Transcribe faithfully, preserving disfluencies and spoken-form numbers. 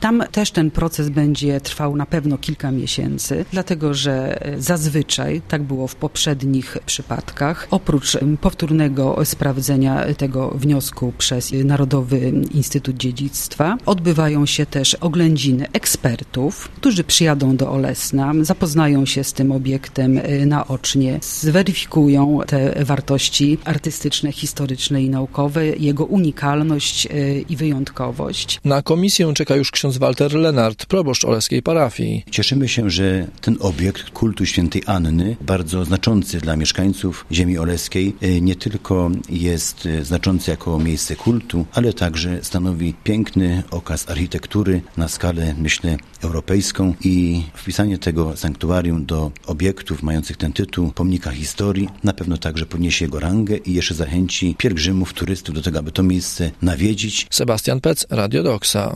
Tam też ten proces będzie trwał na pewno kilka miesięcy, dlatego że zazwyczaj, tak było w poprzednich przypadkach, oprócz powtórnego sprawdzenia tego wniosku przez Narodowy Instytut Dziedzictwa, odbywają się też oględziny ekspertów, którzy przyjadą do Olesna, zapoznają się z tym obiektem naocznie, zweryfikują te wartości artystyczne, historyczne i naukowe, jego unikalność i wyjątkowość. Na komisję czeka już ksiądz Walter Lenart, proboszcz oleskiej parafii. Cieszymy się, że ten obiekt kultu świętej Anny, bardzo znaczący dla mieszkańców ziemi oleskiej, nie tylko jest znaczący jako miejsce kultu, ale także stanowi piękny okaz architektury na skalę, myślę, europejską i wpisanie tego sanktuarium do obiektów mających ten tytuł pomnika historii na pewno także podniesie jego rangę i jeszcze zachęci pielgrzymów, turystów do tego, aby to miejsce nawiedzić. Sebastian Pec, Radio Doxa.